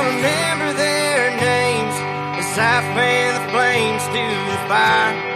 remember their names as I fan the flames to the fire.